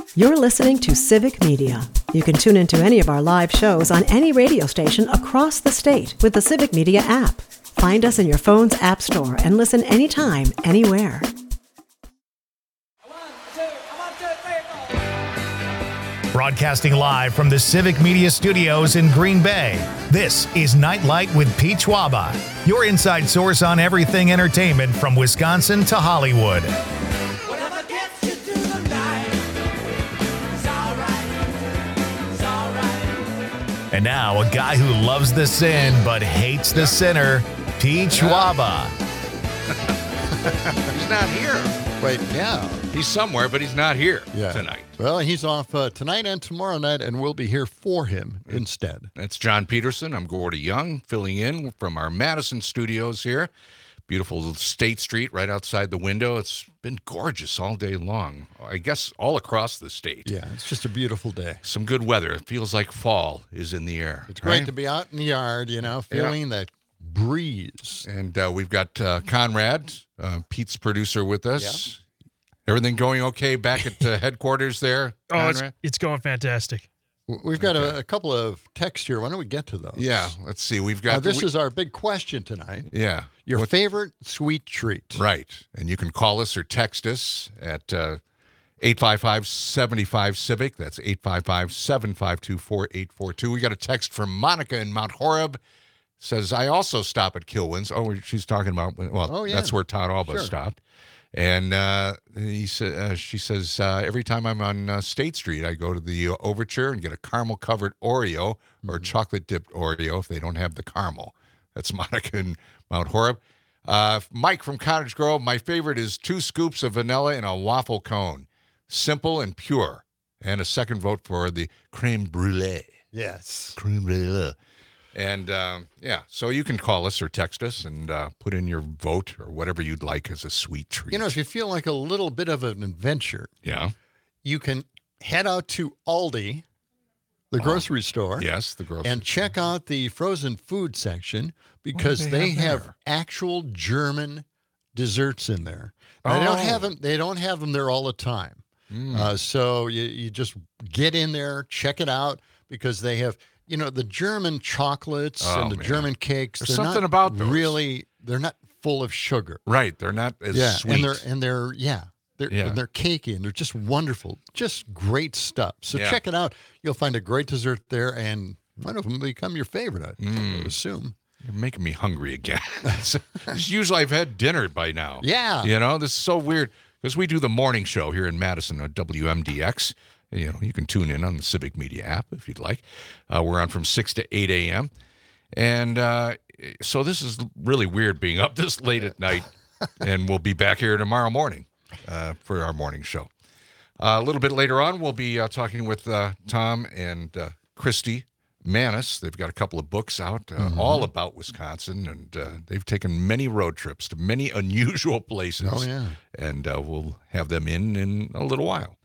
You're listening to Civic Media. You can tune into any of our live shows on any radio station across the state with the Civic Media app. Find us in your phone's app store and listen anytime, anywhere. Broadcasting live from the Civic Media Studios in Green Bay, this is Nightlight with Pete Schwaba, your inside source on everything entertainment from Wisconsin to Hollywood. And now, a guy who loves the sin but hates the sinner, Pete Schwaba. He's not here. Wait, yeah. He's somewhere, but he's not here tonight. Well, he's off tonight and tomorrow night, and we'll be here for him instead. That's John Peterson. I'm Gordy Young, filling in from our Madison studios here. Beautiful State Street right outside the window. It's been gorgeous all day long, I guess all across the state. Yeah, it's just a beautiful day. Some good weather. It feels like fall is in the air. It's great to be out in the yard, feeling that breeze. And we've got Conrad, Pete's producer, with us. Yeah. Everything going okay back at headquarters there, Conrad? It's going fantastic. We've got a couple of texts here. Why don't we get to those? Yeah, let's see. We've got this is our big question tonight. Yeah. Your favorite sweet treat. Right. And you can call us or text us at 855-75-CIVIC. That's 855-752-4842. We got a text from Monica in Mount Horeb. Says, I also stop at Kilwins. Oh, she's talking about, that's where Todd Alba stopped. And she says, every time I'm on State Street, I go to the Overture and get a caramel-covered Oreo or chocolate-dipped Oreo if they don't have the caramel. That's Monica in Mount Horeb. Mike from Cottage Grove, my favorite is 2 scoops of vanilla in a waffle cone. Simple and pure. And a second vote for the creme brulee. Yes. Creme brulee. And, so you can call us or text us and put in your vote or whatever you'd like as a sweet treat. If you feel like a little bit of an adventure, you can head out to Aldi, the grocery store. Yes, the grocery and check out the frozen food section because they have actual German desserts in there. Now, they don't have them there all the time. So you just get in there, check it out because they have... the German chocolates and the German cakes, There's something about those. Really, they're not full of sugar. Right. They're not as sweet. And they're cakey and they're just wonderful. Just great stuff. So check it out. You'll find a great dessert there and one of them will become your favorite, I would assume. You're making me hungry again. Usually I've had dinner by now. Yeah. This is so weird because we do the morning show here in Madison on WMDX. You can tune in on the Civic Media app if you'd like. We're on from 6 to 8 a.m. And so this is really weird being up this late at night. And we'll be back here tomorrow morning for our morning show. A little bit later on, we'll be talking with Tom and Christy Manis. They've got a couple of books out all about Wisconsin. And they've taken many road trips to many unusual places. Oh, yeah. And we'll have them in a little while.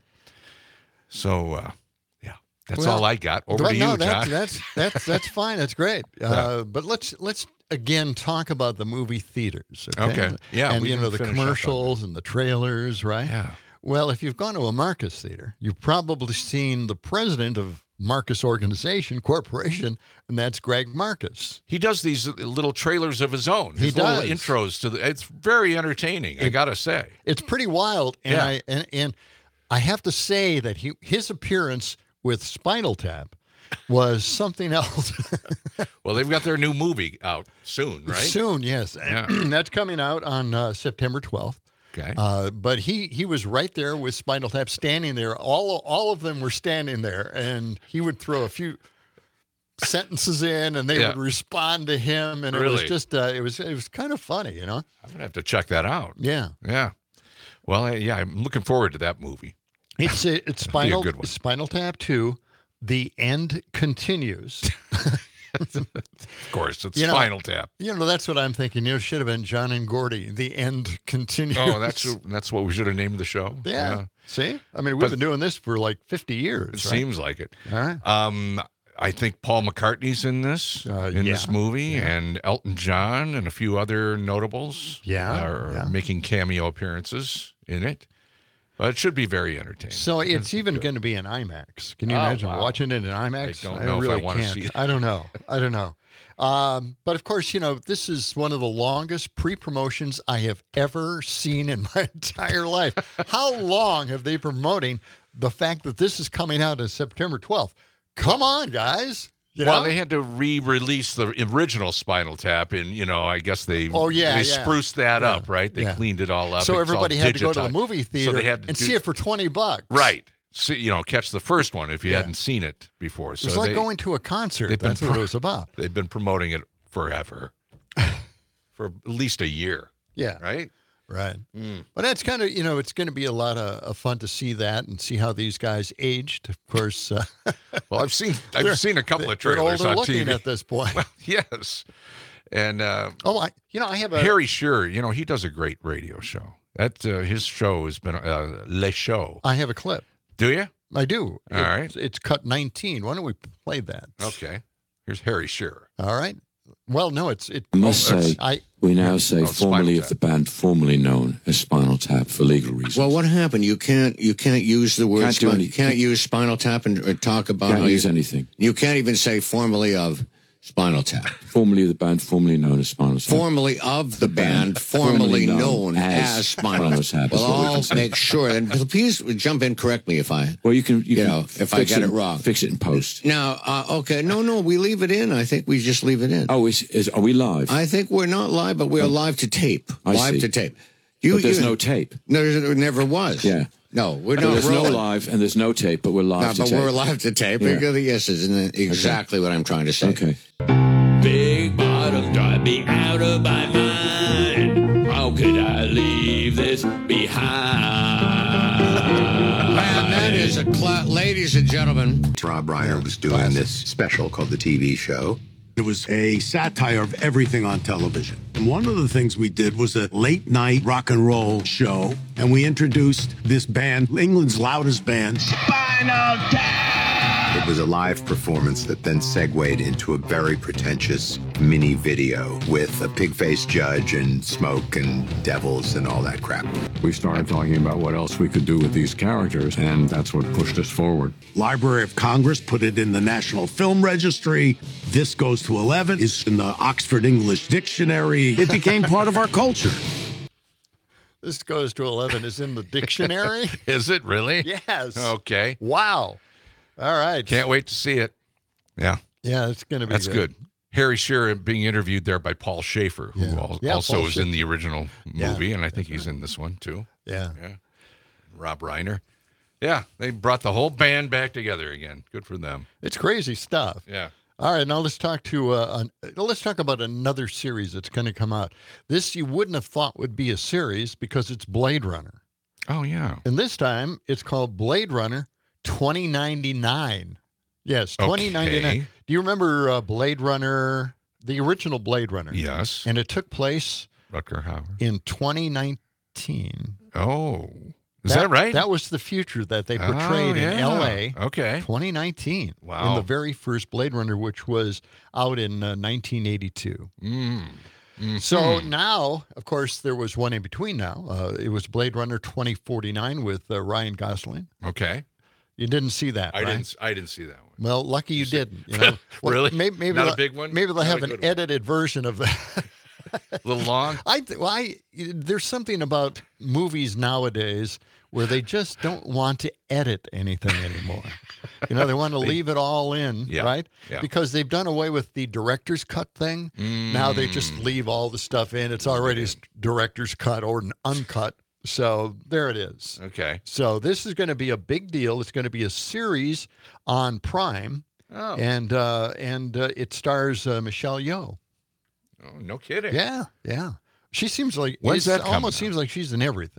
So, that's all I got. Over to you, John. That's fine. That's great. But let's again talk about the movie theaters. Okay. Yeah. And the commercials and the trailers, right? Yeah. Well, if you've gone to a Marcus theater, you've probably seen the president of Marcus Corporation, and that's Greg Marcus. He does these little trailers of his own. He does little intros to it's very entertaining. I gotta say, it's pretty wild. And I have to say that his appearance with Spinal Tap was something else. Well, they've got their new movie out soon, right? Soon, yes. Yeah. That's coming out on September 12th. Okay. But he was right there with Spinal Tap, standing there. All of them were standing there, and he would throw a few sentences in, and they would respond to him, and it was just it was kind of funny, I'm gonna have to check that out. Yeah. Yeah. Well, I'm looking forward to that movie. It's Spinal Tap 2. The End Continues. Of course, it's Spinal Tap. That's what I'm thinking. Should have been John and Gordy. The End Continues. Oh, that's what we should have named the show. Yeah. See? I mean, we've been doing this for like 50 years. It seems like it. All right. I think Paul McCartney's in this movie, and Elton John and a few other notables are making cameo appearances in it. Well, it should be very entertaining. So it's even going to be in IMAX. Can you imagine watching it in IMAX? I don't know if I want to see it. I don't know. But of course, this is one of the longest pre-promotions I have ever seen in my entire life. How long have they promoting the fact that this is coming out on September 12th? Come on, guys. Well, they had to re-release the original Spinal Tap, and I guess they spruced that up, right? They cleaned it all up. So everybody had to go to the movie theater and see it for $20, right? So, catch the first one if you hadn't seen it before. So it's like going to a concert. That's what it was about. They've been promoting it forever, for at least a year. Yeah, right. But that's kind of, it's going to be a lot of fun to see that and see how these guys aged. Of course. Well, I've seen a couple of trailers on TV at this point. Well, yes, and I have a Harry Shearer. He does a great radio show. That his show has been Le Show. I have a clip. Do you? I do. All right. It's cut 19. Why don't we play that? Okay. Here's Harry Shearer. All right. Well, no, we now say formerly of the band formerly known as Spinal Tap for legal reasons. Well, what happened? You can't use the word you can't use Spinal Tap and talk about can't use anything. You can't even say formerly of Spinal Tap. Formerly of the band formerly known as Spinal Tap. Formerly of the band formerly known as Spinal Tap. Well, I'll make sure. And please jump in, correct me if I. Well, you can if I get it wrong, fix it in post. Now, okay, no, we leave it in. I think we just leave it in. Oh, are we live? I think we're not live, but we're live to tape. To tape. But there's no tape. No, there never was. Yeah. No, we're not. There's no live and there's no tape, but we're live to tape. But we're live to tape. Yeah. Yes, isn't exactly what I'm trying to say. Okay. Big bottom drive me out of my mind. How could I leave this behind? And that is ladies and gentlemen. Rob Reiner was doing this special called The TV Show. It was a satire of everything on television. And one of the things we did was a late night rock and roll show, and we introduced this band, England's loudest band, Spinal Tap. It was a live performance that then segued into a very pretentious mini video with a pig-faced judge and smoke and devils and all that crap. We started talking about what else we could do with these characters, and that's what pushed us forward. Library of Congress put it in the National Film Registry. This Goes to 11 is in the Oxford English Dictionary. It became part of our culture. This Goes to 11 is in the dictionary? Is it really? Yes. Okay. Wow. All right. Can't wait to see it. Yeah. Yeah, it's going to be That's good. Harry Shearer being interviewed there by Paul Schaefer, who also was in the original movie, and I think he's in this one too. Yeah. Rob Reiner. Yeah, they brought the whole band back together again. Good for them. It's crazy stuff. Yeah. All right, now let's talk about another series that's going to come out. This you wouldn't have thought would be a series because it's Blade Runner. Oh yeah. And this time it's called Blade Runner 2099. Yes, 2099. Okay. Do you remember Blade Runner, the original Blade Runner? Yes. And it took place Rutger Hauer in 2019. Oh. Is that right? That was the future that they portrayed in L.A. Okay. 2019. Wow. In the very first Blade Runner, which was out in 1982. Mm-hmm. So now, of course, there was one in between now. It was Blade Runner 2049 with Ryan Gosling. Okay. You didn't see that, right? I didn't see that one. Well, lucky you didn't. You know? Really? Maybe Not a big one? Maybe they'll Not have a an good one. edited version of that. A little long? There's something about movies nowadays where they just don't want to edit anything anymore. You know, they want to leave it all in, right? Yeah. Because they've done away with the director's cut thing. Now they just leave all the stuff in. It's already director's cut or an uncut. So there it is. Okay. So this is going to be a big deal. It's going to be a series on Prime. Oh. And it stars Michelle Yeoh. Oh, no kidding. Yeah. She seems like When's that coming almost out? seems like she's in everything.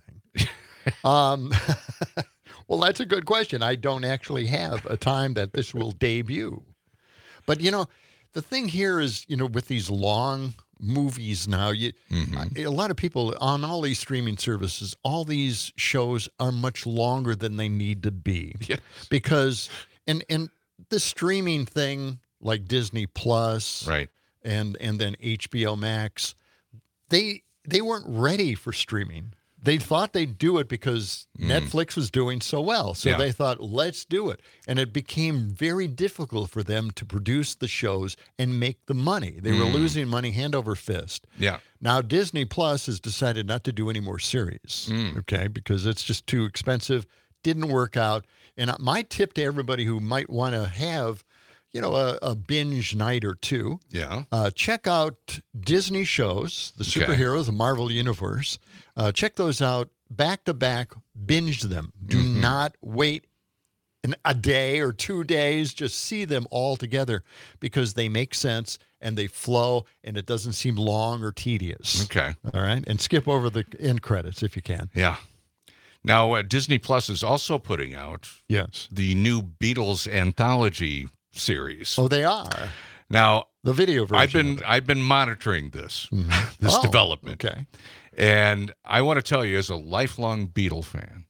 Well, that's a good question. I don't actually have a time that this will debut. But, you know, the thing here is, you know, with these long movies now, a lot of people on all these streaming services, all these shows are much longer than they need to be. Yes. Because, and the streaming thing like Disney Plus, Right. and then HBO Max, they weren't ready for streaming. they thought they'd do it because Netflix was doing so well. So they thought, let's do it. And it became very difficult for them to produce the shows and make the money. They were losing money hand over fist. Yeah. Now, Disney Plus has decided not to do any more series, okay, because it's just too expensive. Didn't work out. And my tip to everybody who might want to have, a binge night or two, check out Disney shows, the superheroes, the Marvel Universe. Check those out back to back, binge them. Do not wait a day or 2 days. Just see them all together because they make sense and they flow and it doesn't seem long or tedious. Okay. All right. And skip over the end credits if you can. Yeah. Now, Disney Plus is also putting out the new Beatles anthology series. Oh, they are. Now, the video version. I've been monitoring this development. Okay. And I want to tell you, as a lifelong Beatle fan,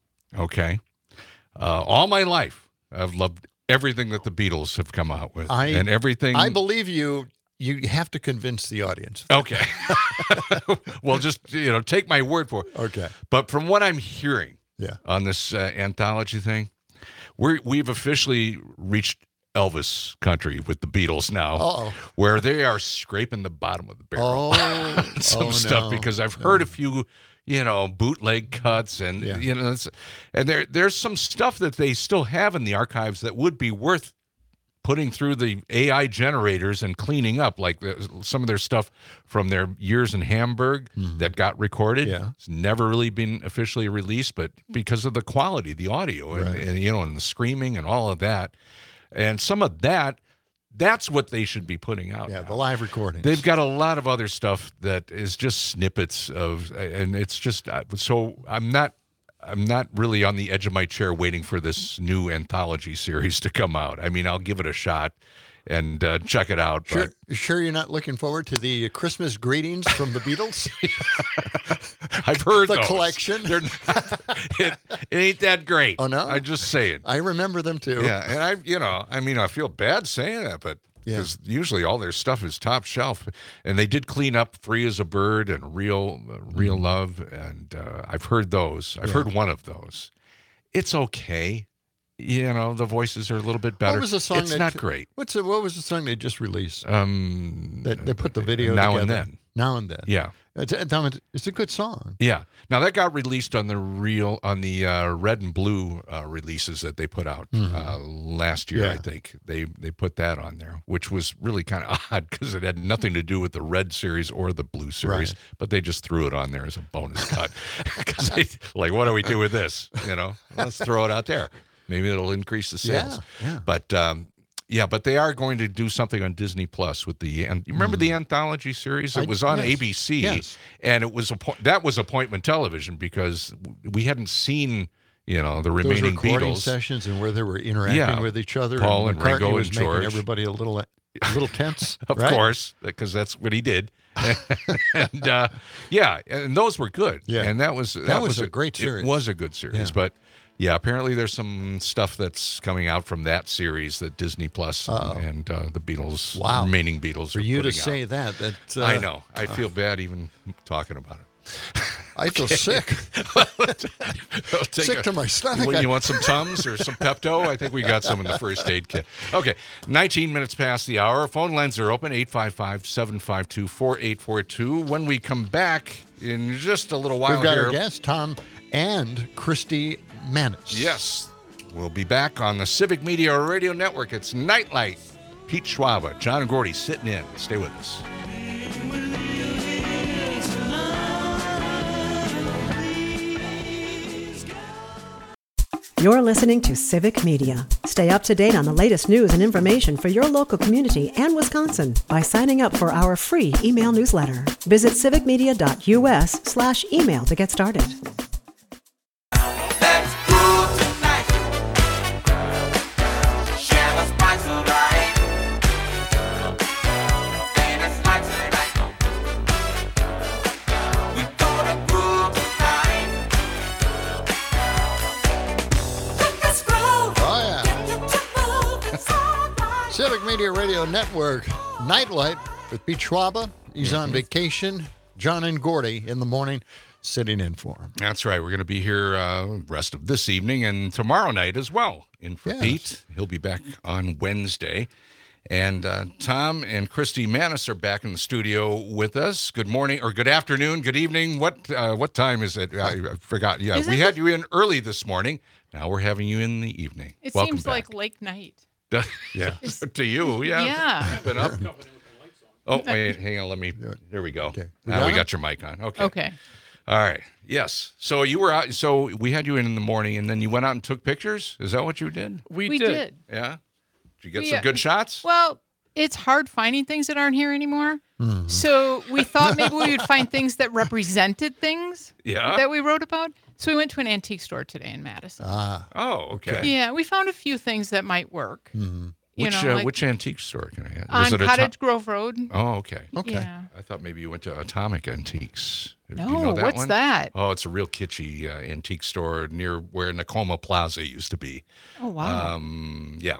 all my life I've loved everything that the Beatles have come out with, and everything. I believe you. You have to convince the audience. Okay. Well, just take my word for it. Okay. But from what I'm hearing, on this anthology thing, we've officially reached Elvis country with the Beatles now, where they are scraping the bottom of the barrel. Stuff because I've heard a few, bootleg cuts and and there's some stuff that they still have in the archives that would be worth putting through the AI generators and cleaning up, like some of their stuff from their years in Hamburg that got recorded. It's never really been officially released, but because of the quality, the audio, and and the screaming and all of that. And some of that's what they should be putting out. Yeah, the live recordings. They've got a lot of other stuff that is just snippets of, and it's just, so I'm not really on the edge of my chair waiting for this new anthology series to come out. I mean, I'll give it a shot and check it out. Sure you're not looking forward to the Christmas greetings from the Beatles? I've heard the those. Collection. It ain't that great. Oh, no? I'm just saying. I remember them too. Yeah, and I feel bad saying that, but because usually all their stuff is top shelf, and they did clean up "Free as a Bird" and "Real Love," and I've heard those. I've heard one of those. It's okay. The voices are a little bit better. What was the song? It's not great. What was the song they just released? They put the video Now together. and Then. Now and Then. Yeah. It's a good song. Yeah. Now that got released on the red and blue releases that they put out last year. I think they put that on there, which was really kind of odd because it had nothing to do with the red series or the blue series, but they just threw it on there as a bonus cut because like, what do we do with this? Let's throw it out there. Maybe it'll increase the sales. Yeah. But but they are going to do something on Disney Plus with the. And you remember the anthology series? It was on ABC, and it was that was appointment television because we hadn't seen the remaining Those recording Beatles sessions and where they were interacting with each other. Paul and Ringo was and George. making everybody a little tense. Of course, because that's what he did. And and those were good. Yeah, and that was a great series. It was a good series, but. Yeah, apparently there's some stuff that's coming out from that series that Disney Plus and the Beatles, remaining Beatles, for you to say that I know. I feel bad even talking about it. I feel sick. Sick to my stomach. You want some Tums or some Pepto? I think we got some in the first aid kit. Okay, 19 minutes past the hour. Phone lines are open, 855-752-4842. When we come back in just a little while we've got our guests, Tom and Christy Manis. Yes. We'll be back on the Civic Media Radio Network. It's Nightlight. Pete Schwaba, John and Gordy sitting in. Stay with us. You're listening to Civic Media. Stay up to date on the latest news and information for your local community and Wisconsin by signing up for our free email newsletter. Visit civicmedia.us/email to get started. Civic Media Radio Network, Nightlight with Pete Schwaba. He's on vacation. John and Gordy in the morning. sitting in for him. That's right. We're going to be here rest of this evening and tomorrow night as well. In for Pete. He'll be back on Wednesday. And Tom and Christy Manis are back in the studio with us. Good morning, or good afternoon, good evening. What time is it? I forgot. Yeah, we had you in early this morning. Now we're having you in the evening. It Welcome seems back. like late night. Yeah. To you, yeah. Yeah. Been up. Oh, wait, hang on. Let me. There we go. Okay. Now we got your mic on. Okay. Okay. All right. Yes. So you were out. So we had you in the morning, and then you went out and took pictures. Is that what you did? We did. Yeah. Did you get some good shots? Well, it's hard finding things that aren't here anymore. So we thought maybe we would find things that represented things that we wrote about. So we went to an antique store today in Madison. Oh, okay. Yeah, we found a few things that might work. Which antique store can I ask? On Cottage Grove Road. Oh, okay. Okay. Yeah. I thought maybe you went to Atomic Antiques. Do No, you know that what's one? that? Oh, it's a real kitschy antique store near where Nakoma Plaza used to be. Oh, wow. Yeah.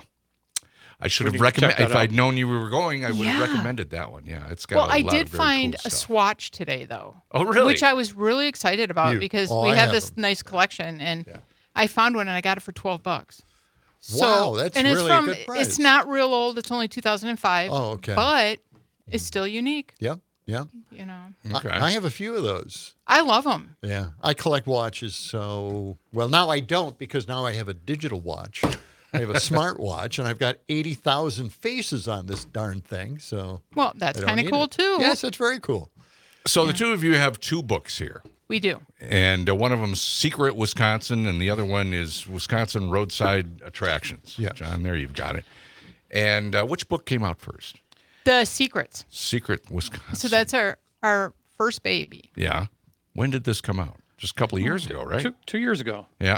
I should have recommended, if I'd known you were going, I would have recommended that one. Yeah, it's got Well, a lot I of did very find cool a stuff. swatch today, though. Oh, really? Which I was really excited about because we I have have this them. nice collection, and I found one and I got it for $12. Wow, that's and it's really from, a good price. It's not real old. It's only 2005. Oh, okay. But it's still unique. Yeah. You know, Okay. I have a few of those. I love them. Yeah. I collect watches. So, well, now I don't because now I have a digital watch. I have a smart watch, and I've got 80,000 faces on this darn thing. So, Well, that's I don't kind of need cool it. too. Yes, it's very cool. So the two of you have two books here. We do. And one of them's Secret Wisconsin, and the other one is Wisconsin Roadside Attractions. Yeah. John, there you've got it. And which book came out first? The Secrets. Secret Wisconsin. So that's our first baby. Yeah. When did this come out? Just a couple of years ago, right? 2 years ago. Yeah.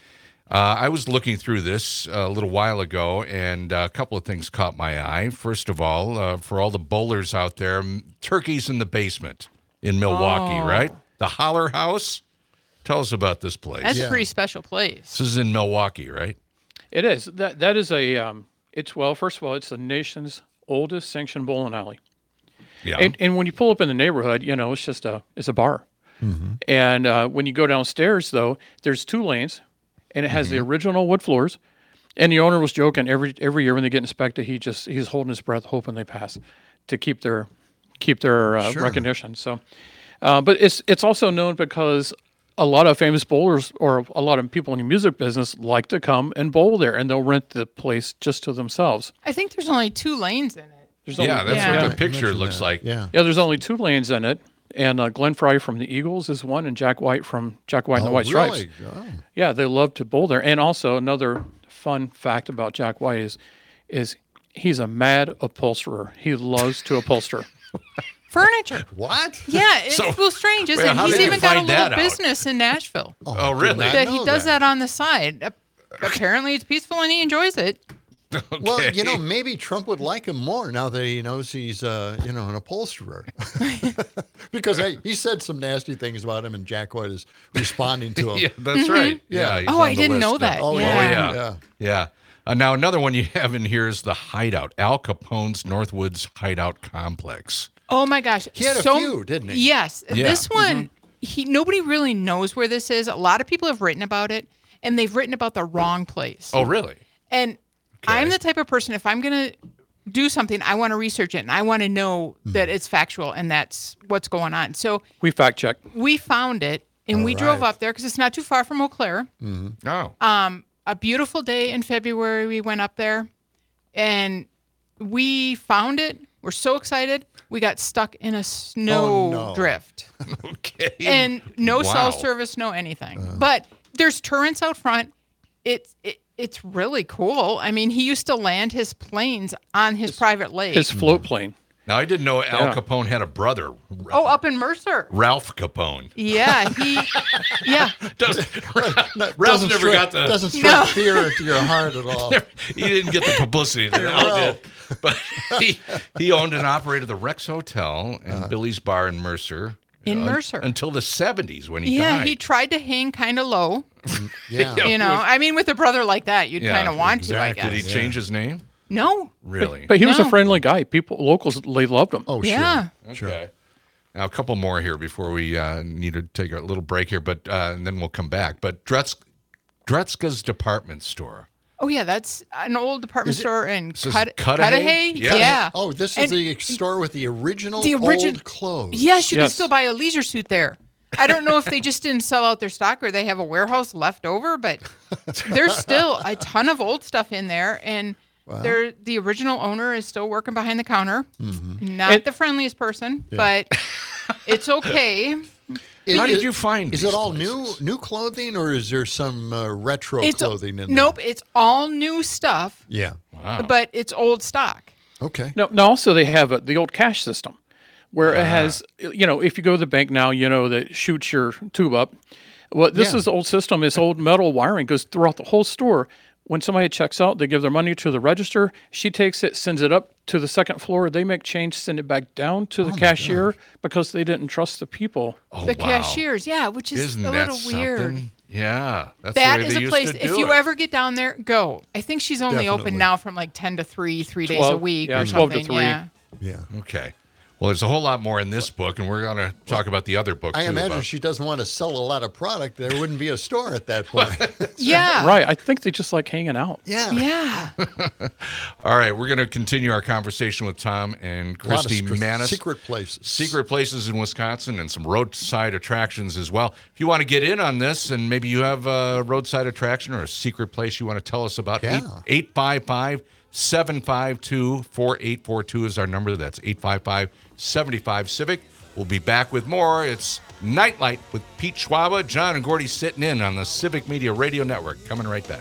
I was looking through this a little while ago, and a couple of things caught my eye. First of all, for all the bowlers out there, Turkeys in the Basement in Milwaukee, right? The Holler House. Tell us about this place. That's a pretty special place. This is in Milwaukee, right? It is. That is a. First of all, it's the nation's oldest sanctioned bowling alley. Yeah. And when you pull up in the neighborhood, it's a bar. Mm-hmm. And when you go downstairs, though, there's 2 lanes, and it has the original wood floors. And the owner was joking every year when they get inspected, he's holding his breath, hoping they pass, to keep their recognition. So, but it's also known because a lot of famous bowlers or a lot of people in the music business like to come and bowl there, and they'll rent the place just to themselves. I think there's only 2 lanes in it. That's what the picture looks like. Yeah. Yeah, there's only 2 lanes in it. And Glenn Fry from the Eagles is one, and Jack White from Jack White and the White Stripes. Really? Oh. Yeah, they love to bowl there. And also another fun fact about Jack White is he's a mad upholsterer. He loves to upholster. Furniture. What? Yeah, it's real strange, isn't it? how He's did you even got a find little that out? business in Nashville Oh, really? that he does that on the side. Apparently, it's peaceful and he enjoys it. Okay. Well, maybe Trump would like him more now that he knows he's, an upholsterer. Because he said some nasty things about him, and Jack White is responding to him. Yeah, that's right. Yeah. he's Oh, on I the didn't list know now. that. Oh, Yeah. Yeah. Now, another one you have in here is the Hideout, Al Capone's Northwoods Hideout Complex. Oh my gosh. He had a few, didn't he? Yes. Yeah. This one, nobody really knows where this is. A lot of people have written about it, and they've written about the wrong place. Oh, really? And I'm the type of person, if I'm going to do something, I want to research it, and I want to know that it's factual, and that's what's going on. So We fact check. we found it, and we drove up there because it's not too far from Eau Claire. Oh. A beautiful day in February, we went up there, and we found it. We're so excited. We got stuck in a snow drift. Okay. And no Wow. cell service, no anything. But there's turrets out front. It's really cool. I mean, he used to land his planes on his private lake. His float plane. Now, I didn't know Al Capone had a brother, up in Mercer. Ralph Capone. Yeah, Ralph never got the... Doesn't strike fear into your heart at all. He didn't get the publicity that Al did. But he owned and operated the Rex Hotel and Billy's Bar in Mercer. In Mercer. Until the 70s when he died. he tried to hang kind of low. Yeah. I mean, with a brother like that, you'd kind of want to, I guess. Did he change his name? No. Really? But he was a No. friendly guy. Locals, they loved him. Oh, sure. Yeah. Okay. Now, a couple more here before we need to take a little break here, but and then we'll come back. But Dretzka's Department Store. Oh, yeah, that's an old department store in Cudahy? Yeah. Oh, this is the store with the original old clothes. Yes, you can still buy a leisure suit there. I don't know if they just didn't sell out their stock or they have a warehouse left over, but there's still a ton of old stuff in there. And the original owner is still working behind the counter. Not the friendliest person, but it's okay. How did you find Is it all new clothing, or is there some retro clothing in there? Nope, it's all new stuff. Yeah. Wow. But it's old stock. Okay. No, also they have the old cash system where it has, if you go to the bank now, that shoots your tube up. Well, this is the old system. This old metal wiring goes throughout the whole store. When somebody checks out, they give their money to the register. She takes it, sends it up to the second floor. They make change, send it back down to the cashier because they didn't trust the people. The cashiers, which is Isn't a that little weird. Something? Yeah, that's That the way is they a used place. to If do you it. ever get down there, go. I think she's only open now from like 10 to 3 days a week or 12 something. to 3. Yeah. Okay. Well, there's a whole lot more in this book, and we're going to talk about the other book, I too. imagine she doesn't want to sell a lot of product. There wouldn't be a store at that point. Yeah. Right. I think they just like hanging out. Yeah. All right, we're going to continue our conversation with Tom and Christy Manis. Secret places. Secret places in Wisconsin and some roadside attractions as well. If you want to get in on this and maybe you have a roadside attraction or a secret place you want to tell us about, 855-752-4842 is our number. That's 855-75-CIVIC. We'll be back with more. It's Nightlight with Pete Schwaba. John and Gordy sitting in on the Civic Media Radio Network. Coming right back.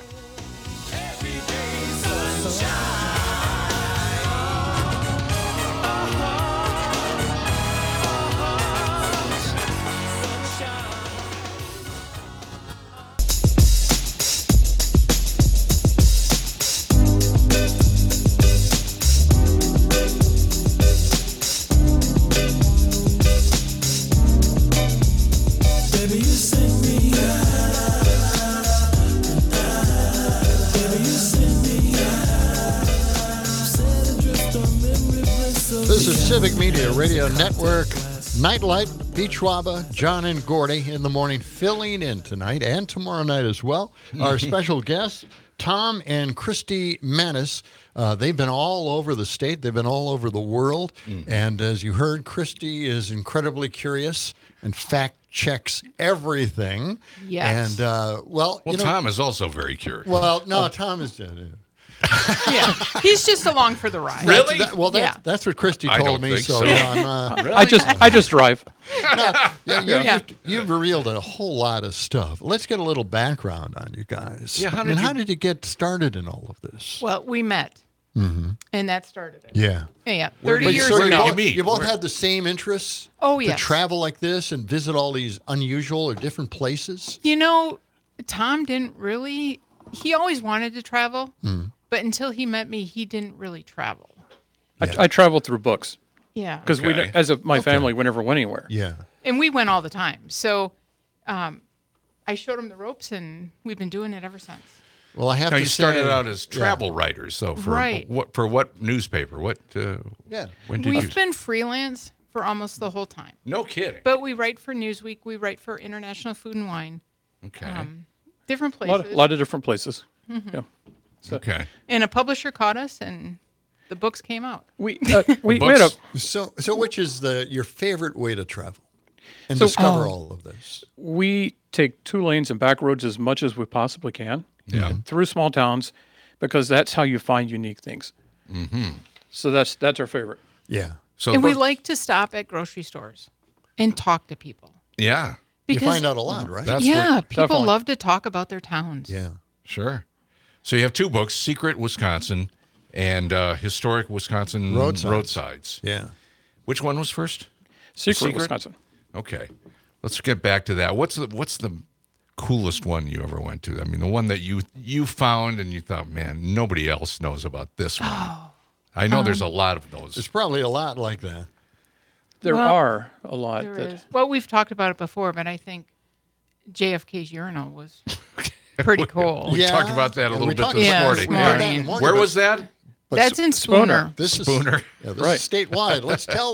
This is Civic Media Radio Network. Nightlight, Pete Schwaba, John and Gordy in the morning, filling in tonight and tomorrow night as well. Our special guests, Tom and Christy Manis. They've been all over the state. They've been all over the world. And as you heard, Christy is incredibly curious and fact checks everything. Yes. And, Tom is also very curious. Well, no, Tom is... Yeah, he's just along for the ride. Really? That's what Christy told me. So, Really? I just drive. You've revealed a whole lot of stuff. Let's get a little background on you guys. Yeah, how did you get started in all of this? Well, we met, and that started it. Yeah. Yeah, Where 30 did years you ago. meet? You both had the same interests? Oh, To yes. travel like this and visit all these unusual or different places? Tom didn't really, he always wanted to travel, but until he met me, he didn't really travel. I traveled through books Yeah. because my family, we never went anywhere. Yeah. And we went all the time. So I showed him the ropes, and we've been doing it ever since. Well, I have Now, to you say... started out as travel writers, so Right. for what newspaper? When did We've been freelance for almost the whole time. No kidding. But we write for Newsweek. We write for International Food and Wine. Okay. Different A places. lot of different places. Yeah. Okay. And a publisher caught us, and the books came out. We had a So which is your favorite way to travel and discover all of this? We take 2 lanes and back roads as much as we possibly can through small towns because that's how you find unique things. So that's our favorite. Yeah. So And we like to stop at grocery stores and talk to people. Yeah. Because, you find out a lot, right? People definitely. love to talk about their towns. Yeah. Sure. So you have 2 books, Secret Wisconsin and Historic Wisconsin Roadsides. Yeah. Which one was first? Secret Wisconsin. Okay. Let's get back to that. What's the coolest one you ever went to? I mean, the one that you found and you thought, man, nobody else knows about this one. I know there's a lot of those. There's probably a lot like that. There are a lot. There is. Well, we've talked about it before, but I think JFK's urinal was pretty cool. We talked about that a little bit this morning. morning. Where was that? That's in Spooner. This Spooner. is statewide. Let's tell them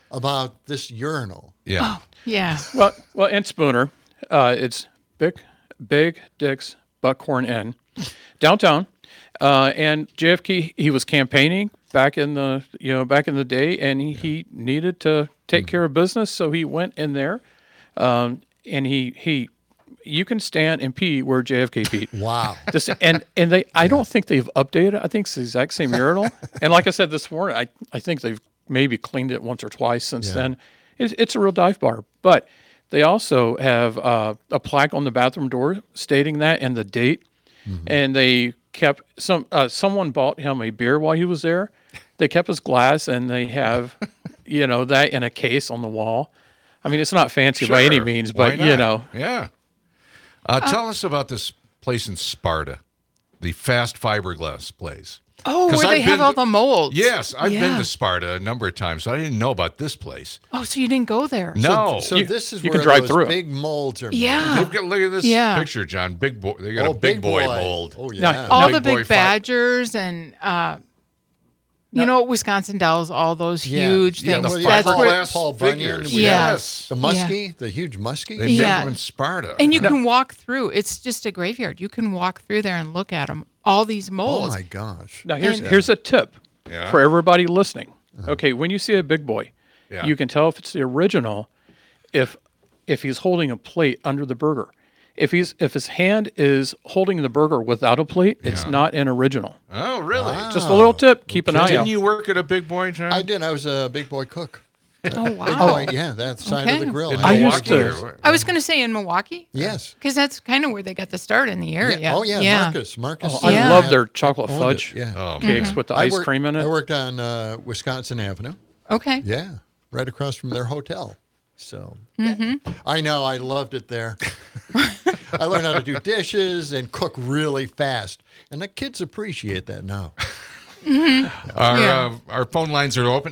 about this urinal. Yeah. Oh, yeah. Well, and Spooner, it's Big Dick's Buckhorn Inn, downtown, and JFK. He was campaigning back in the day, and he needed to take care of business, so he went in there, and he. You can stand and pee where JFK peed. Wow. And I don't think they've updated. I think it's the exact same urinal. And like I said this morning, I think they've maybe cleaned it once or twice since then. It's a real dive bar. But they also have a plaque on the bathroom door stating that and the date. Mm-hmm. And they kept someone bought him a beer while he was there. They kept his glass and they have, that in a case on the wall. I mean, it's not fancy by any means, but Yeah. Tell us about this place in Sparta, the fast fiberglass place. Oh, where they have all the molds. Yes, I've been to Sparta a number of times, so I didn't know about this place. Oh, so you didn't go there? No. So this is you where can drive those through big molds are made. Yeah. Look at this picture, John. Big boy. They got a big boy mold. Oh, yeah. All the big Badgers and... Wisconsin Dells, all those huge things. The That's where Paul Bunyan. Yes. The muskie, the huge muskie. They make them in Sparta. And you can walk through. It's just a graveyard. You can walk through there and look at them. All these molds. Oh, my gosh. Now, here's a tip for everybody listening. Okay, when you see a big boy, you can tell if it's the original if he's holding a plate under the burger. If his hand is holding the burger without a plate, it's not an original. Oh, really? Just a little tip. Keep an eye out. Didn't you work at a Big Boy, John? I did. I was a Big Boy cook. Oh, wow. That side of the grill. I used to. I was going to say in Milwaukee. Yes. Because that's kind of where they got the start in the area. Yeah. Oh, yeah. Marcus. Oh, I love their chocolate fudge Oh, cakes with the ice cream in it. I worked on Wisconsin Avenue. Okay. Yeah. Right across from their hotel. So I know. I loved it there. I learned how to do dishes and cook really fast. And the kids appreciate that now. Our phone lines are open,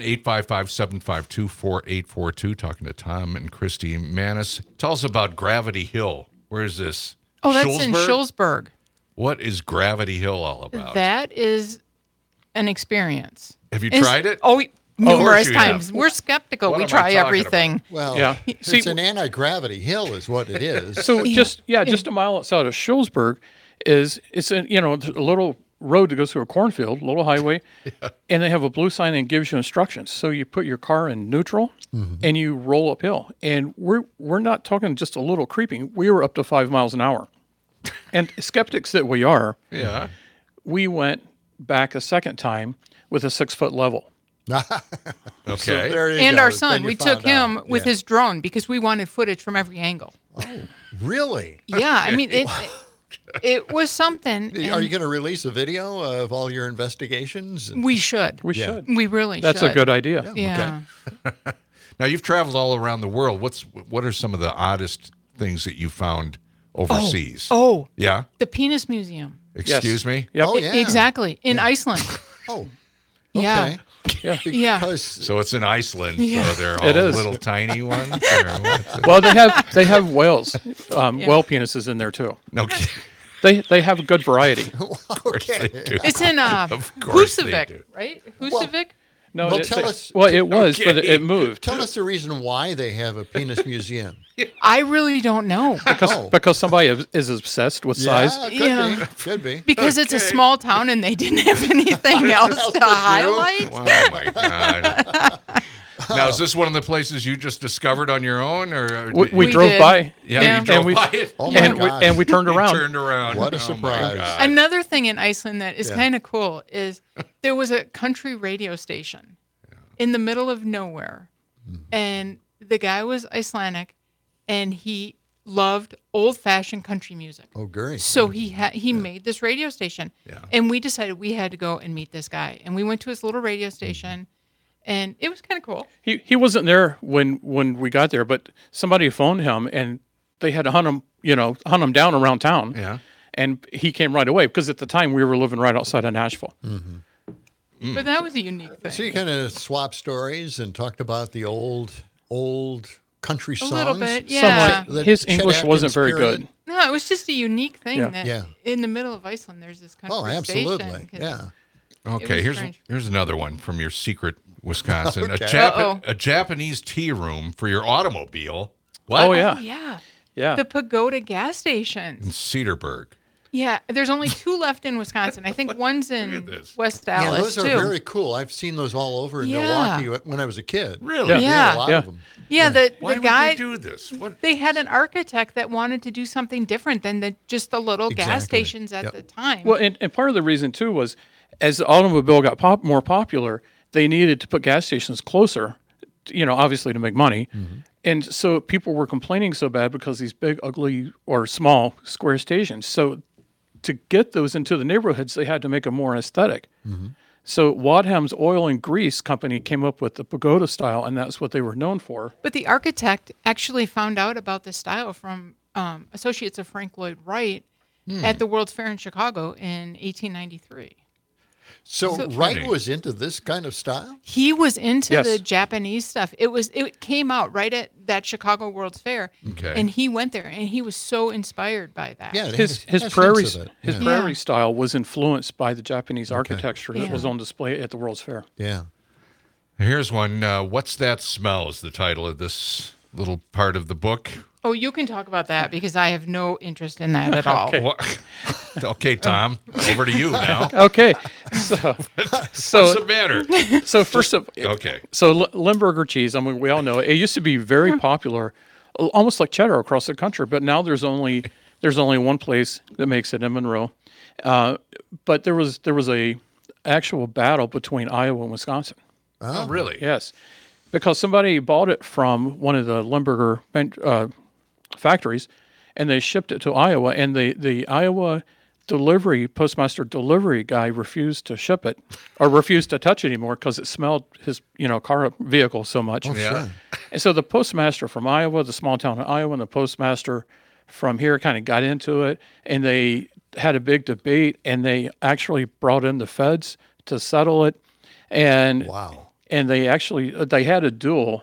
855-752-4842, talking to Tom and Christy Manis. Tell us about Gravity Hill. Where is this? Oh, that's in Schulzburg. What is Gravity Hill all about? That is an experience. Have you tried it? Oh, numerous times. We're skeptical. We try everything. Well, it's an anti-gravity hill is what it is. So just a mile outside of Schulzburg it's a little road that goes through a cornfield, a little highway, and they have a blue sign that gives you instructions. So you put your car in neutral and you roll uphill. And we're not talking just a little creeping. We were up to 5 miles an hour. And skeptics that we are, we went back a second time with a 6-foot level. Okay. So there you and go. our son, we took him with his drone because we wanted footage from every angle. Oh, really? Yeah, I mean, it was something. Are you going to release a video of all your investigations? We should. We should. We really That's should. a good idea. Yeah. Okay. Now, you've traveled all around the world. What are some of the oddest things that you found overseas? Oh. Yeah? The Penis Museum. Excuse me? Yep. Oh, yeah. Exactly. In Iceland. Oh, Yeah. Yeah. So it's in Iceland. Yeah. So they're all little tiny ones? Well, they have whales, whale penises in there too. Okay. They have a good variety. Okay. It's in Husavik, right? Husavik? No, Well, tell us- it was, but it moved. Tell us the reason why they have a penis museum. I really don't know. Because somebody is obsessed with size. Could be. Because it's a small town and they didn't have anything else to highlight. Oh, my God. Now, is this one of the places you just discovered on your own? Or We drove did. by. Yeah, you drove by it. Oh, my gosh. and we turned around. Turned around. What a Oh, my surprise. God. Another thing in Iceland that is kind of cool is there was a country radio station in the middle of nowhere. And the guy was Icelandic and he loved old-fashioned country music. Oh, great. So he made this radio station. Yeah. And we decided we had to go and meet this guy. And we went to his little radio station and it was kind of cool. He wasn't there when we got there, but somebody phoned him and they had to hunt him down around town. Yeah. And he came right away because at the time we were living right outside of Nashville. But that was a unique thing. So you kind of swapped stories and talked about the old country songs. A little bit, yeah. That His Chet English wasn't Atkins very period. good. No, it was just a unique thing that Yeah. in the middle of Iceland there's this country Oh, absolutely. station. 'cause Yeah. Okay, was strange. here's another one from your secret Wisconsin. Okay. A Japanese tea room for your automobile. What? Oh, yeah. Oh, yeah. Yeah. The Pagoda gas In stations. Cedarburg. Yeah, there's only 2 left in Wisconsin. I think one's in West Yeah, Dallas, those too. are very cool. I've seen those all over in Yeah. Milwaukee when I was a kid. Really? Yeah. A lot of them. Yeah, Why the would guy, they do this? What? they had an architect that wanted to do something different than just the little gas Exactly. stations at Yep. the time. Well, and part of the reason too was as the automobile got more popular, they needed to put gas stations closer, obviously to make money. Mm-hmm. And so people were complaining so bad because these big, ugly or small square stations. So to get those into the neighborhoods, they had to make them more aesthetic. Mm-hmm. So Wadham's Oil and Grease Company came up with the pagoda style, and that's what they were known for. But the architect actually found out about this style from associates of Frank Lloyd Wright at the World's Fair in Chicago in 1893. So Wright was into this kind of style? He was into Yes. the Japanese stuff. It came out right at that Chicago World's Fair. Okay. And he went there and he was so inspired by that. Yeah, it His has prairie hints of it. his Yeah. prairie Yeah. style was influenced by the Japanese architecture that Yeah. was on display at the World's Fair. Yeah. Here's one. What's That Smell is the title of this little part of the book. Oh, you can talk about that because I have no interest in that at all. What? Okay, Tom, over to you now. Okay, so What's the matter? so first of Okay. so Limburger cheese. I mean, we all know it. It used to be very popular, almost like cheddar across the country. But now there's only one place that makes it in Monroe. But there was a actual battle between Iowa and Wisconsin. Oh, really? Yes, because somebody bought it from one of the Limburger factories, and they shipped it to Iowa, and the Iowa postmaster delivery guy refused to ship it or refused to touch it anymore because it smelled his car vehicle so much. Yeah. And so the postmaster from Iowa, the small town of Iowa, and the postmaster from here kind of got into it, and they had a big debate, and they actually brought in the feds to settle it. And Wow. and they had a duel,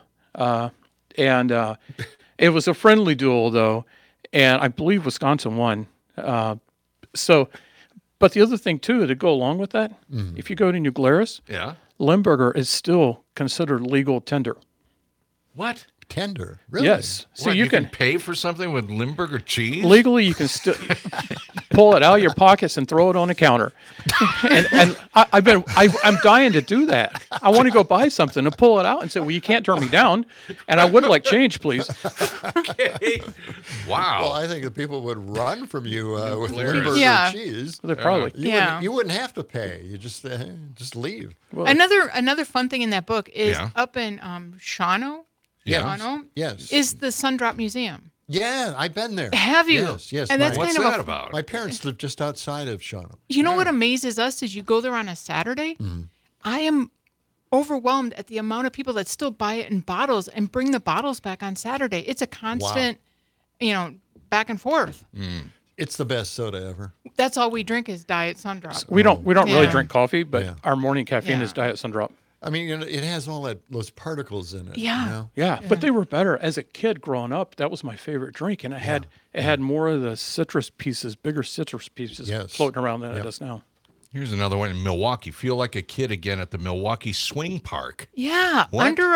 and it was a friendly duel though, and I believe Wisconsin won. But the other thing too to go along with that, if you go to New Glarus, Yeah. Limburger is still considered legal tender. What? Tender. Really? Yes, so What, you can pay for something with Limburger cheese? legally you can still pull it out of your pockets and throw it on the counter. and I'm dying to do that. I want to go buy something and pull it out and say, well, you can't turn me down, and I would like change, please. Okay. Wow. Well, I think that people would run from you with Hilarious. Limburger Yeah. cheese. They probably. You wouldn't have to pay. You just leave. Another fun thing in that book is Yeah. up in Shawano. Yeah. Shawano Yes. is the Sundrop Museum. Yeah, I've been there. Have you? Yes. And that's What's kind of that a, about? My parents live just outside of Shawano. You know what amazes us is you go there on a Saturday. I am overwhelmed at the amount of people that still buy it in bottles and bring the bottles back on Saturday. It's a constant, back and forth. It's the best soda ever. That's all we drink is Diet Sundrop. We don't really Yeah. drink coffee, but Yeah. our morning caffeine Yeah. is Diet Sundrop. I mean, it has all those particles in it. Yeah. You know? Yeah, but they were better as a kid growing up. That was my favorite drink, and it had more of the citrus pieces, bigger citrus pieces Yes. floating around than it does now. Here's another one in Milwaukee. Feel like a kid again at the Milwaukee Swing Park. Yeah, What? under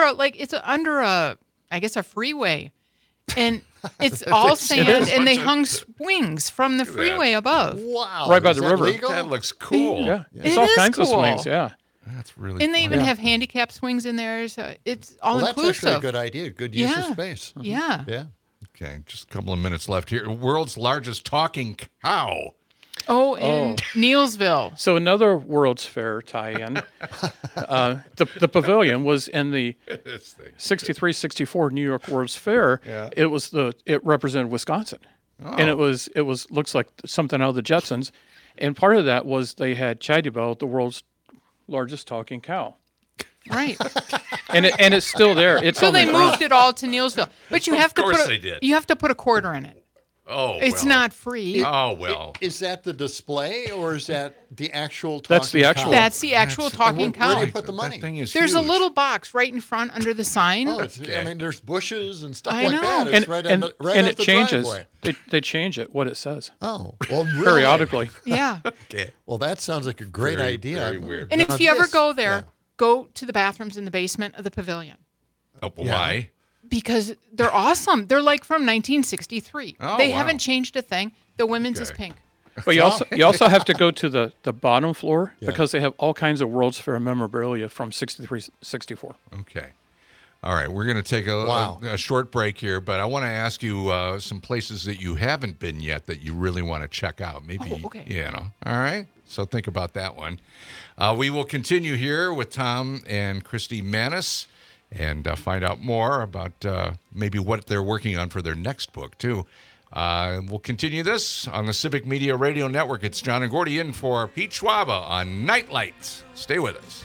a freeway, and it's all sand, is. and they hung swings from the freeway above. Wow. Right by is the that river. legal? That looks cool. Yeah, It it's all is kinds of cool. swings. Yeah, That's really And they fun. even have handicap swings in there, so it's all Well, that's actually a inclusive. good idea. Good use of Yeah. space. Yeah. Yeah. Okay, just a couple of minutes left here. World's largest talking cow. Oh, in Neilsville. So another World's Fair tie-in. The pavilion was in the This thing. 63-64 New York World's Fair. Yeah. It represented Wisconsin, and it was looks like something out of the Jetsons, and part of that was they had Chadibel, the world's largest talking cow, Right. and it's still there. It's So on they the ground. moved it all to Neilsville. But you have to course put they did. you have to put a quarter in it. Oh, It's well. not free. Oh, well. Is that the display or is that the actual That's the talking actual- cow? That's the actual talking where do cow. you put the money? That thing is There's a huge. little box right in front under the sign. Oh, I mean, there's bushes and stuff I like know. that. It's right and at it the changes. driveway. They change it what it says Oh, well, really? periodically. Yeah. Okay. Well, that sounds like a great idea. Very weird. And if Now you ever this- go there, go to the bathrooms in the basement of the pavilion. Oh, why? Because they're awesome. They're like from 1963. Oh, they wow. haven't changed a thing. The women's is pink. But you also have to go to the bottom floor because they have all kinds of World's Fair memorabilia from 63, 64. Okay. All right, we're going to take a short break here, but I want to ask you some places that you haven't been yet that you really want to check out. Maybe, all right? So think about that one. We will continue here with Tom and Christy Manis and find out more about maybe what they're working on for their next book, too. We'll continue this on the Civic Media Radio Network. It's John and Gordy in for Pete Schwaba on Night Lights. Stay with us.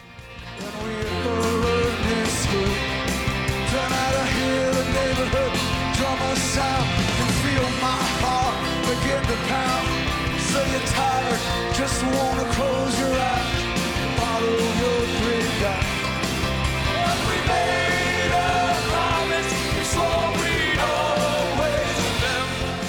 Just wanna close your eyes, follow your dream down. We made a promise, we swore we'd always remember.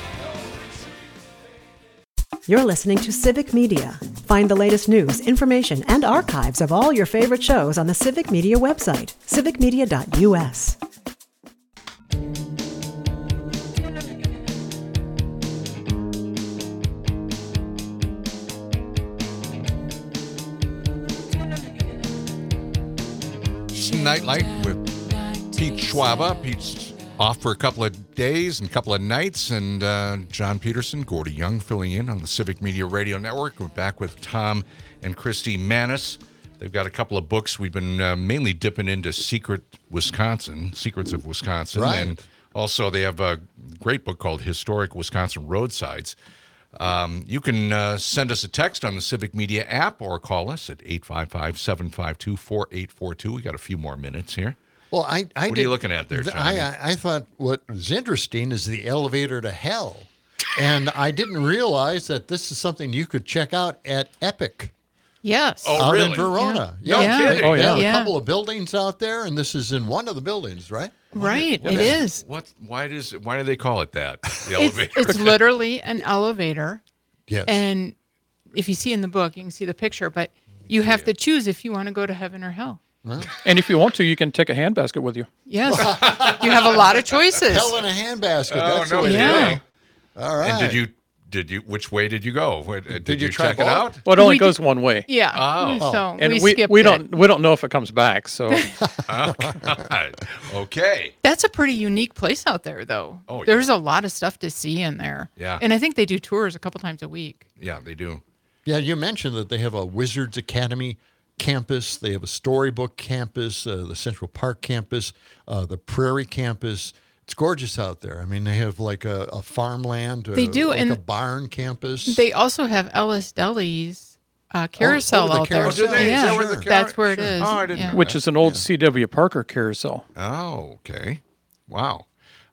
You're listening to Civic Media. Find the latest news, information, and archives of all your favorite shows on the Civic Media website, civicmedia.us. Nightlight with Pete Schwaba. Pete's off for a couple of days and a couple of nights, and John Peterson, Gordy Young filling in on the Civic Media Radio Network. We're back with Tom and Christy Manis. They've got a couple of books. We've been mainly dipping into Secrets of Wisconsin. Right. And also they have a great book called Historic Wisconsin Roadsides. You can send us a text on the Civic Media app or call us at 855-752-4842. We got a few more minutes here. Well, what are you looking at there, Johnny? I thought what was interesting is the elevator to hell. And I didn't realize that this is something you could check out at Epic. Yes. Oh, out really? in Verona. Yeah. No kidding. Oh, They yeah. have a couple of buildings out there, and this is in one of the buildings, right? Right, it is. Why do they call it that? The elevator. It's literally an elevator. Yes. And if you see in the book, you can see the picture, but you have to choose if you want to go to heaven or hell. And if you want to, you can take a handbasket with you. Yes. You have a lot of choices. Hell in a handbasket. Oh, That's no the way to kidding. go. All right. And did you? Which way did you go? Did you try check it both? out? Well, it only We goes one way. Yeah. Oh. So And we skipped we it. don't know if it comes back. So Oh, God. Okay. That's a pretty unique place out there, though. Oh, yeah. There's a lot of stuff to see in there. Yeah. And I think they do tours a couple times a week. Yeah, they do. Yeah, you mentioned that they have a Wizards Academy campus. They have a Storybook campus, the Central Park campus, the Prairie campus. It's gorgeous out there. I mean, they have like a farmland. They do, like and a barn campus. They also have Ellis Deli's carousel the out there. carousel. Do they? Is Yeah, that where the that's where it is. Oh, I didn't Yeah. know which is an old C.W. Parker carousel. Oh, okay. Wow.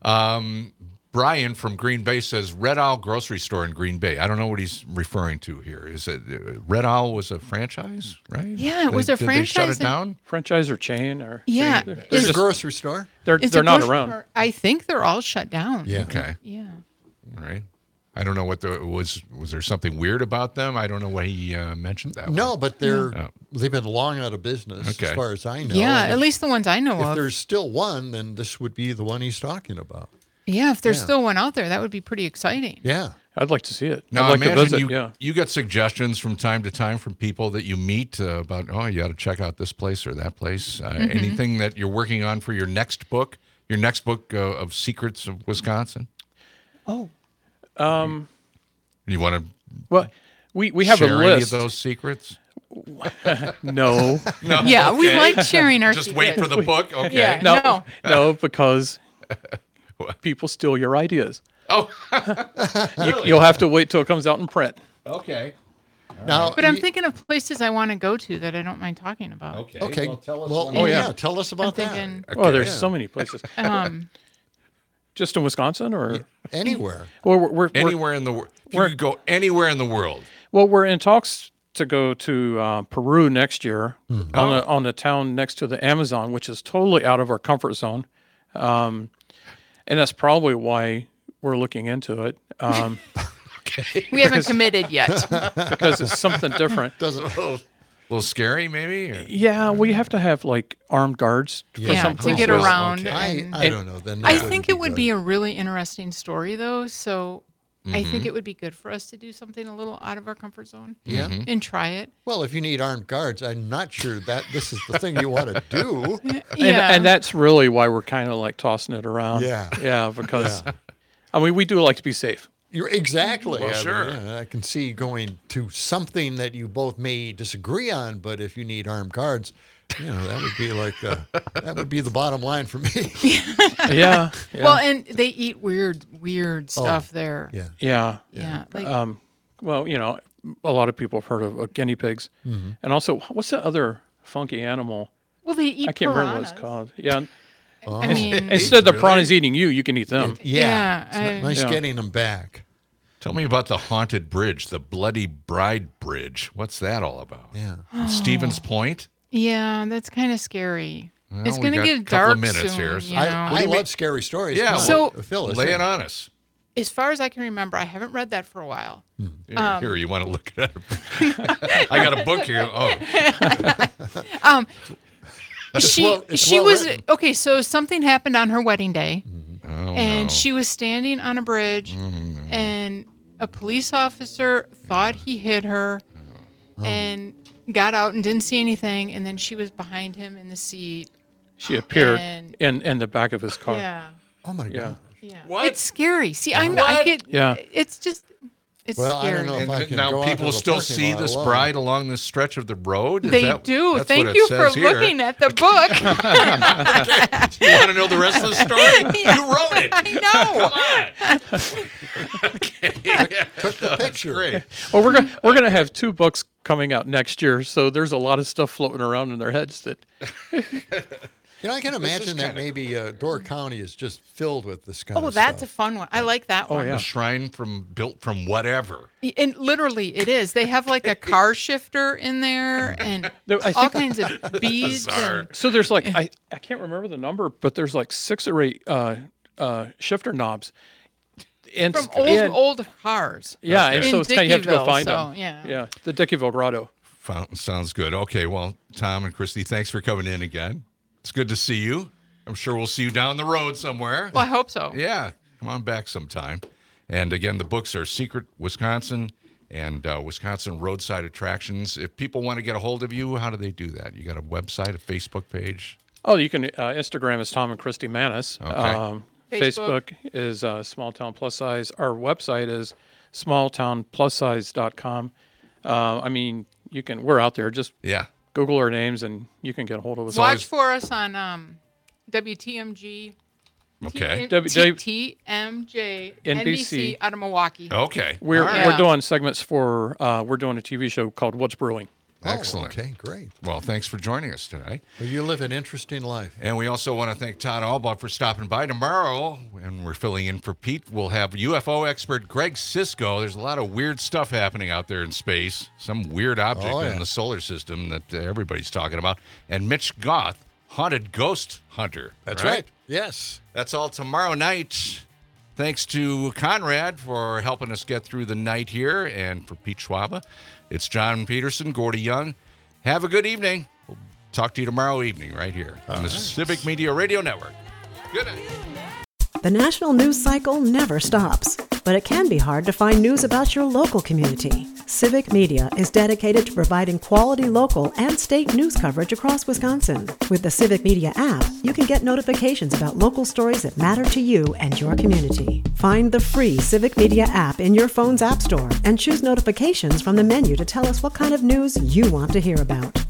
Brian from Green Bay says Red Owl Grocery Store in Green Bay. I don't know what he's referring to here. Is it Red Owl was a franchise, right? Yeah, it was a Did they shut franchise it down? Franchise or chain or Yeah. There's a grocery store. they're It's a not grocery around. store. I think they're all shut down. Yeah. Okay. Yeah. All right. I don't know what was there something weird about them? I don't know why he mentioned that. No, one. but they've been long out of business Okay. as far as I know. Yeah, And at least the ones I know if of. there's still one, then this would be the one he's talking about. Yeah, if there's Yeah. still one out there, that would be pretty exciting. Yeah. I'd like to see it. Now, I'd like to imagine visit. you get suggestions from time to time from people that you meet about, you got to check out this place or that place. Anything that you're working on for your next book of Secrets of Wisconsin? Oh. You want to Well, we have a share any of list. those secrets? No. No. Yeah, we Okay. like sharing our Just wait for the secrets. book? Okay. Yeah. No, because people steal your ideas. Oh, You'll have to wait till it comes out in print. okay. Now, But I'm thinking of places I want to go to that I don't mind talking about. Okay. okay. Well, tell us. Well, one. oh Yeah. yeah, tell us I'm about that. thinking, Oh, there's Yeah. so many places. Just in Wisconsin, or Anywhere. well, we're Anywhere in the world. You could go anywhere in the world. well, we're in talks to go to Peru next year Oh. on the town next to the Amazon, which is totally out of our comfort zone, and that's probably why we're looking into it. we haven't committed yet. Because it's something different. Doesn't little scary, maybe? Or? Yeah, we have to have like armed guards for some to get places. around. Okay. And I don't know. Then I that think wouldn't it be would good. be a really interesting story, though. So I think Mhm. it would be good for us to do something a little out of our comfort zone. Yeah. Mhm. And try it. Well, if you need armed guards, I'm not sure that this is the thing you want to do. And that's really why we're kind of like tossing it around. Yeah. Because I mean, we do like to be safe. You're exactly. Well, I mean, sure. yeah, I can see going to something that you both may disagree on, but if you need armed guards, that would be like that would be the bottom line for me. Yeah. Well, and they eat weird stuff there. Yeah. Yeah. Yeah. Like, Well, a lot of people have heard of guinea pigs. Mhm. And also, what's that other funky animal? well, they eat I can't remember what it's piranhas. called. Yeah. Oh. I mean, Instead of the Really? piranhas eating you can eat them. Yeah, It's nice Yeah. getting them back. Tell me about the haunted bridge, the Bloody Bride Bridge. What's that all about? Yeah. Stevens Point? yeah, that's kind of scary. Well, It's we going to got get a couple dark of minutes soon. here. You I know? love scary stories. Yeah, Come on, So- Phyllis, Lay yeah. it on us. As far as I can remember, I haven't read that for a while. Here, you want to look at it? I got a book here. Oh, She it's she well was written. okay. So something happened on her wedding day, oh and no. she was standing on a bridge, and a police officer thought he hit her, and got out and didn't see anything, and then she was behind him in the seat. She appeared And- in the back of his car. Yeah, Oh my Yeah. God. yeah. What? It's scary. See, I What? get. Yeah. It's just. It's Well, I scary. don't know if I And can now go out people to the still parking see lot this alone. bride along this stretch of the road? Is They that- do. that's Thank what it you for says here. looking at the book. You want to know the rest of the story? You wrote it. I know. Come on. Okay. Took the picture. Great. Well, we're gonna have 2 books coming out next year, so there's a lot of stuff floating around in their heads that. I can imagine that maybe Door County is just filled with this kind Oh, of that's a stuff. fun one. I like that one. yeah. A shrine built from whatever. And literally, it is. They have like a car shifter in there and I all think- kinds of beads. Bizarre. And, So there's like I can't remember the number, but there's like 6 or 8 shifter knobs. And from and- old cars. Yeah, and in so it's kind of you have to go Dickeyville, find so, them. yeah. Yeah, the Dickeyville Grotto. Sounds good. Okay, well, Tom and Christy, thanks for coming in again. It's good to see you. I'm sure we'll see you down the road somewhere. Well, I hope so. Yeah, come on back sometime. And again, the books are Secret Wisconsin and Wisconsin Roadside Attractions. If people want to get a hold of you, how do they do that? You got a website, a Facebook page? Oh, you can Instagram is Tom and Christy Manis. Okay. Facebook is Small Town Plus Size. Our website is smalltownplussize.com. I mean, we're out there. Just Google our names and you can get a hold of us. Watch for us on WTMG. Okay. TMJ NBC. NBC out of Milwaukee. Okay. We're doing segments for we're doing a TV show called What's Brewing. Excellent. Okay, great. Well, thanks for joining us tonight. Well, you live an interesting life. And we also want to thank Todd Albaugh for stopping by tomorrow. And we're filling in for Pete. We'll have UFO expert Greg Sisko. There's a lot of weird stuff happening out there in space. Some weird object in the solar system that everybody's talking about. And Mitch Goth, haunted ghost hunter. That's right. Yes. That's all tomorrow night. Thanks to Conrad for helping us get through the night here, and for Pete Schwaba. It's John Peterson, Gordy Young. Have a good evening. We'll talk to you tomorrow evening right here on the Civic Media Radio Network. Good night. The national news cycle never stops, but it can be hard to find news about your local community. Civic Media is dedicated to providing quality local and state news coverage across Wisconsin. With the Civic Media app, you can get notifications about local stories that matter to you and your community. Find the free Civic Media app in your phone's app store and choose notifications from the menu to tell us what kind of news you want to hear about.